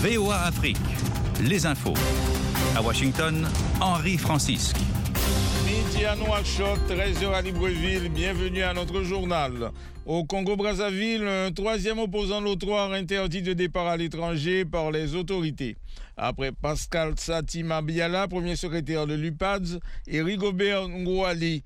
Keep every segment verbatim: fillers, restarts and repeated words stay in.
V O A Afrique, les infos. À Washington, Henri Francisque. Midi à Nouakchott, treize heures à Libreville, bienvenue à notre journal. Au Congo-Brazzaville, un troisième opposant au trottoir interdit de départ à l'étranger par les autorités. Après Pascal Satima Biala, premier secrétaire de l'U P A D S, et Rigobert Ngouali,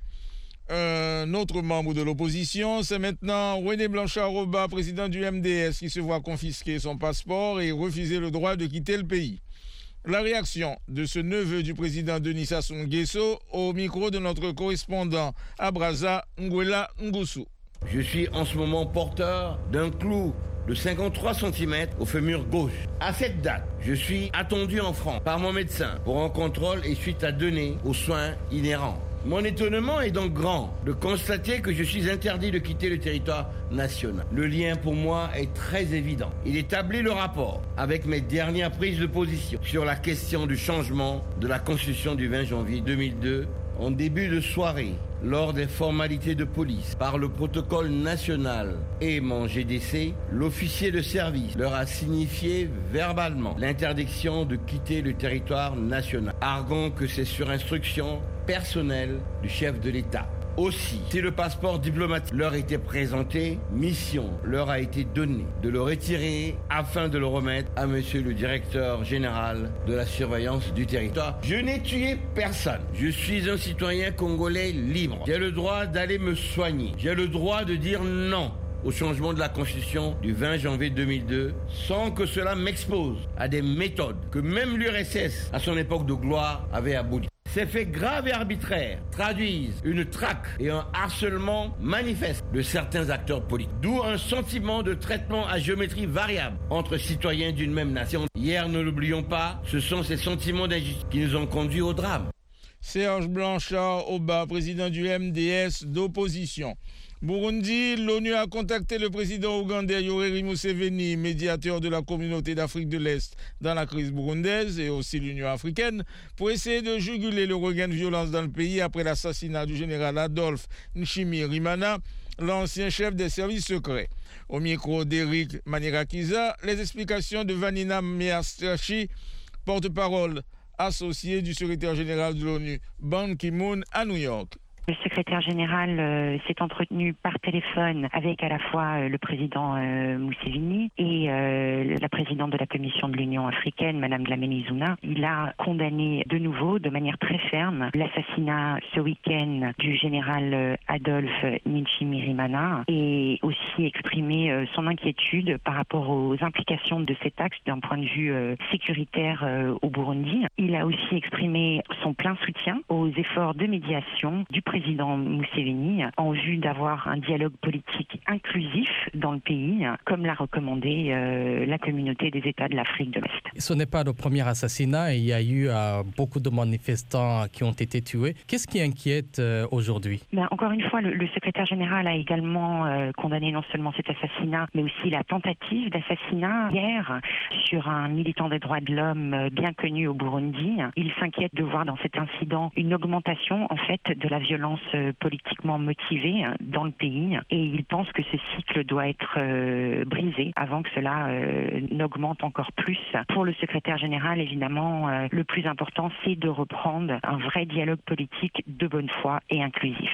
un autre membre de l'opposition, c'est maintenant René Blanchard-Oba, président du M D S, qui se voit confisquer son passeport et refuser le droit de quitter le pays. La réaction de ce neveu du président Denis Sassou Nguesso au micro de notre correspondant à Brazza, Nguela Ngusu. Je suis en ce moment porteur d'un clou de cinquante-trois centimètres au fémur gauche. À cette date, je suis attendu en France par mon médecin pour un contrôle et suite à donner aux soins inhérents. Mon étonnement est donc grand de constater que je suis interdit de quitter le territoire national. Le lien pour moi est très évident. Il établit le rapport avec mes dernières prises de position sur la question du changement de la Constitution du vingt janvier deux mille deux. En début de soirée, lors des formalités de police, par le protocole national et mon G D C, l'officier de service leur a signifié verbalement l'interdiction de quitter le territoire national, arguant que c'est sur instruction personnelle du chef de l'État. Aussi, si le passeport diplomatique leur était présenté, mission leur a été donnée de le retirer afin de le remettre à monsieur le directeur général de la surveillance du territoire. Je n'ai tué personne. Je suis un citoyen congolais libre. J'ai le droit d'aller me soigner. J'ai le droit de dire non au changement de la Constitution du vingt janvier deux mille deux sans que cela m'expose à des méthodes que même l'U R S S, à son époque de gloire, avait abolies. Ces faits graves et arbitraires traduisent une traque et un harcèlement manifeste de certains acteurs politiques. D'où un sentiment de traitement à géométrie variable entre citoyens d'une même nation. Hier, ne l'oublions pas, ce sont ces sentiments d'injustice qui nous ont conduits au drame. Serge Blanchard-Oba, président du M D S d'opposition. Burundi, l'ONU a contacté le président ougandais Yoweri Museveni, médiateur de la communauté d'Afrique de l'Est dans la crise burundaise et aussi l'Union africaine, pour essayer de juguler le regain de violence dans le pays après l'assassinat du général Adolphe Nshimirimana, l'ancien chef des services secrets. Au micro d'Eric Manirakiza, les explications de Vanina Meastrachi, porte-parole associé du secrétaire général de l'ONU, Ban Ki-moon, à New York. Le secrétaire général euh, s'est entretenu par téléphone avec à la fois euh, le président euh, Museveni et euh, la présidente de la Commission de l'Union africaine, Madame Dlamini Zuma. Il a condamné de nouveau, de manière très ferme, l'assassinat ce week-end du général euh, Adolphe Nshimirimana et aussi exprimé euh, son inquiétude par rapport aux implications de cet acte d'un point de vue euh, sécuritaire euh, au Burundi. Il a aussi exprimé son plein soutien aux efforts de médiation du président président Museveni en vue d'avoir un dialogue politique inclusif dans le pays, comme l'a recommandé euh, la communauté des États de l'Afrique de l'Est. Ce n'est pas le premier assassinat, il y a eu euh, beaucoup de manifestants qui ont été tués. Qu'est-ce qui inquiète euh, aujourd'hui ? Ben, encore une fois, le, le secrétaire général a également euh, condamné non seulement cet assassinat, mais aussi la tentative d'assassinat hier sur un militant des droits de l'homme euh, bien connu au Burundi. Il s'inquiète de voir dans cet incident une augmentation en fait de la violence politiquement motivée dans le pays et il pense que ce cycle doit être euh, brisé avant que cela euh, n'augmente encore plus. Pour le secrétaire général, évidemment, euh, le plus important, c'est de reprendre un vrai dialogue politique de bonne foi et inclusif.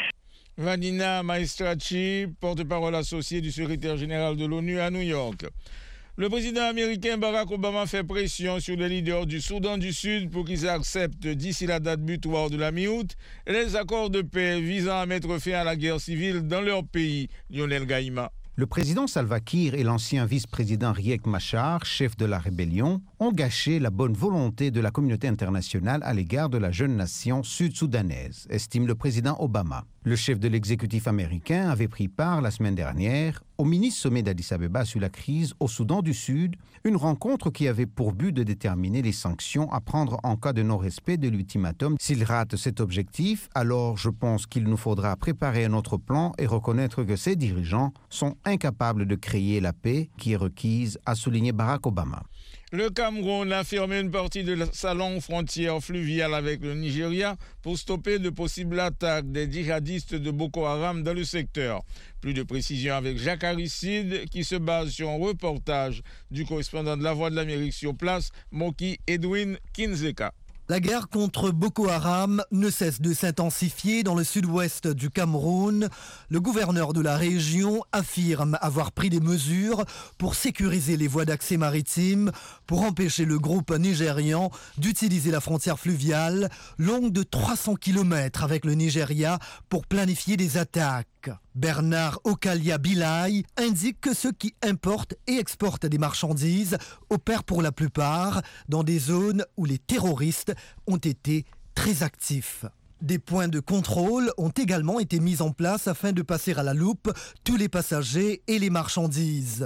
Vanina Maestrachi, porte-parole associée du secrétaire général de l'ONU à New York. Le président américain Barack Obama fait pression sur les leaders du Soudan du Sud pour qu'ils acceptent d'ici la date butoir de la mi-août les accords de paix visant à mettre fin à la guerre civile dans leur pays. Lionel Gaïma. Le président Salva Kiir et l'ancien vice-président Riek Machar, chef de la rébellion, ont gâché la bonne volonté de la communauté internationale à l'égard de la jeune nation sud-soudanaise, estime le président Obama. Le chef de l'exécutif américain avait pris part la semaine dernière au mini-sommet d'Addis-Abeba sur la crise au Soudan du Sud, une rencontre qui avait pour but de déterminer les sanctions à prendre en cas de non-respect de l'ultimatum. S'il rate cet objectif, alors je pense qu'il nous faudra préparer un autre plan et reconnaître que ces dirigeants sont incapables de créer la paix qui est requise, a souligné Barack Obama. Le Cameroun a fermé une partie de sa longue frontière fluviale avec le Nigeria pour stopper de possibles attaques des djihadistes de Boko Haram dans le secteur. Plus de précisions avec Jacques Aristide qui se base sur un reportage du correspondant de La Voix de l'Amérique sur place, Moki Edwin Kinzeka. La guerre contre Boko Haram ne cesse de s'intensifier dans le sud-ouest du Cameroun. Le gouverneur de la région affirme avoir pris des mesures pour sécuriser les voies d'accès maritimes, pour empêcher le groupe nigérian d'utiliser la frontière fluviale longue de trois cents kilomètres avec le Nigeria pour planifier des attaques. Bernard Okalia Bilay indique que ceux qui importent et exportent des marchandises opèrent pour la plupart dans des zones où les terroristes ont été très actifs. Des points de contrôle ont également été mis en place afin de passer à la loupe tous les passagers et les marchandises.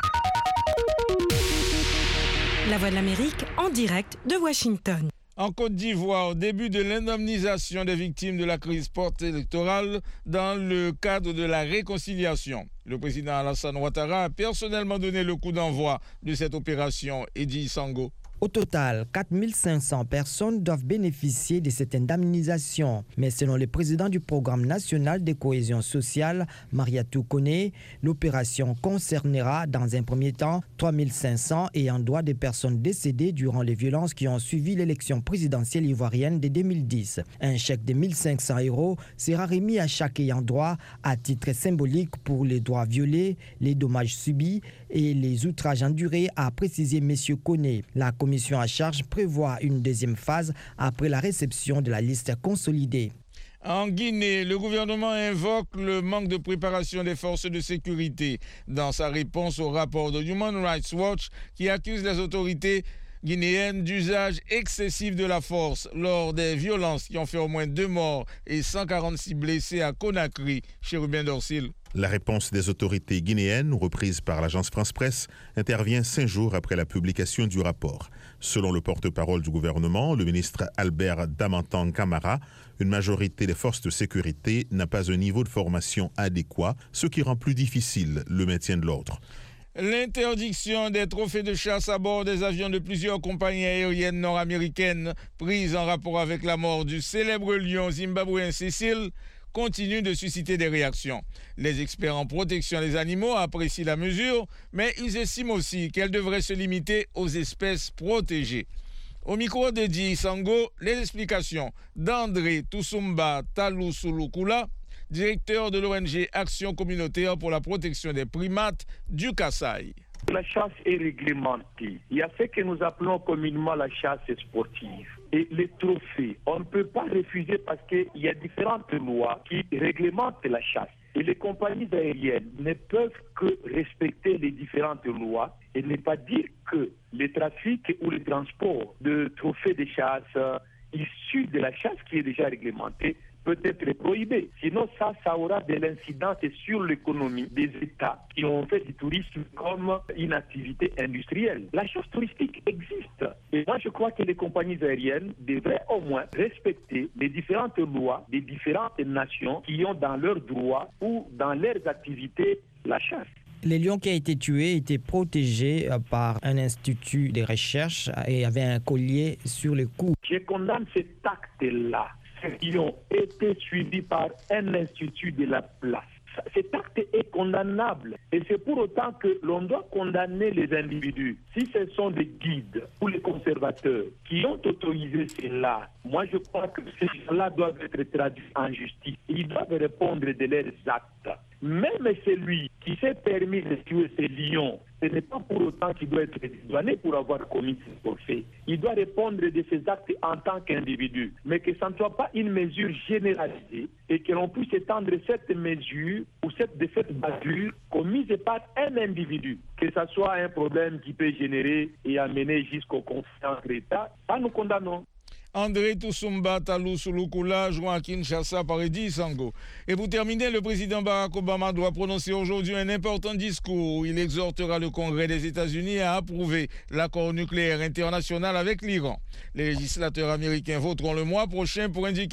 La Voix de l'Amérique en direct de Washington. En Côte d'Ivoire, début de l'indemnisation des victimes de la crise post-électorale dans le cadre de la réconciliation. Le président Alassane Ouattara a personnellement donné le coup d'envoi de cette opération, Eddy Sango. Au total, quatre mille cinq cents personnes doivent bénéficier de cette indemnisation. Mais selon le président du Programme national de cohésion sociale, Mariatou Koné, l'opération concernera dans un premier temps trois mille cinq cents ayant droit des personnes décédées durant les violences qui ont suivi l'élection présidentielle ivoirienne de deux mille dix. Un chèque de mille cinq cents euros sera remis à chaque ayant droit à titre symbolique pour les droits violés, les dommages subis et les outrages endurés, a précisé M. Koné. La La commission à charge prévoit une deuxième phase après la réception de la liste consolidée. En Guinée, le gouvernement invoque le manque de préparation des forces de sécurité dans sa réponse au rapport de Human Rights Watch qui accuse les autorités guinéennes d'usage excessif de la force lors des violences qui ont fait au moins deux morts et cent quarante-six blessés à Conakry, chez Ruben Dorsil. La réponse des autorités guinéennes, reprise par l'agence France-Presse, intervient cinq jours après la publication du rapport. Selon le porte-parole du gouvernement, le ministre Albert Damantang Camara, une majorité des forces de sécurité n'a pas un niveau de formation adéquat, ce qui rend plus difficile le maintien de l'ordre. L'interdiction des trophées de chasse à bord des avions de plusieurs compagnies aériennes nord-américaines prises en rapport avec la mort du célèbre lion zimbabwéen Cécile continue de susciter des réactions. Les experts en protection des animaux apprécient la mesure, mais ils estiment aussi qu'elle devrait se limiter aux espèces protégées. Au micro de Di Sango, les explications d'André Tousoumba Talousoulou-Koula, directeur de l'O N G Action communautaire pour la protection des primates du Kasaï. La chasse est réglementée. Il y a ce que nous appelons communément la chasse sportive. Et les trophées, on ne peut pas refuser parce qu'il y a différentes lois qui réglementent la chasse. Et les compagnies aériennes ne peuvent que respecter les différentes lois et ne pas dire que le trafic ou le transport de trophées de chasse issus de la chasse qui est déjà réglementée peut être prohibé. Sinon, ça, ça aura de l'incidence sur l'économie des États qui ont fait du tourisme comme une activité industrielle. La chasse touristique existe. Et moi, je crois que les compagnies aériennes devraient au moins respecter les différentes lois des différentes nations qui ont dans leurs droits ou dans leurs activités la chasse. Le lion qui a été tué était protégé par un institut de recherche et avait un collier sur le cou. Je condamne cet acte-là. Qui ont été suivis par un institut de la place. Cet acte est condamnable et c'est pour autant que l'on doit condamner les individus. Si ce sont des guides ou les conservateurs qui ont autorisé cela, moi je crois que ces gens-là doivent être traduits en justice. Ils doivent répondre de leurs actes. Même celui qui s'est permis de tuer ces lions, ce n'est pas pour autant qu'il doit être dédouané pour avoir commis ce forfait. Il doit répondre de ses actes en tant qu'individu, mais que ça ne soit pas une mesure généralisée et que l'on puisse étendre cette mesure ou cette, de cette bavure commise par un individu, que ce soit un problème qui peut générer et amener jusqu'au conflit entre États, ça nous condamnons. André Tousoumba Talousoulou-Koula, joint à Kinshasa par Eddy Sango. Et pour terminer, le président Barack Obama doit prononcer aujourd'hui un important discours. Il exhortera le Congrès des États-Unis à approuver l'accord nucléaire international avec l'Iran. Les législateurs américains voteront le mois prochain pour indiquer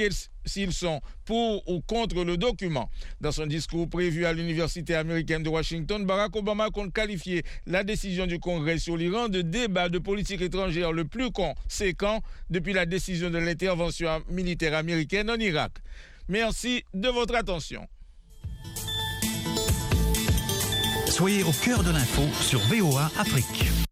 s'ils sont pour ou contre le document. Dans son discours prévu à l'Université américaine de Washington, Barack Obama compte qualifier la décision du Congrès sur l'Iran de débat de politique étrangère le plus conséquent depuis la décision de l'intervention militaire américaine en Irak. Merci de votre attention. Soyez au cœur de l'info sur V O A Afrique.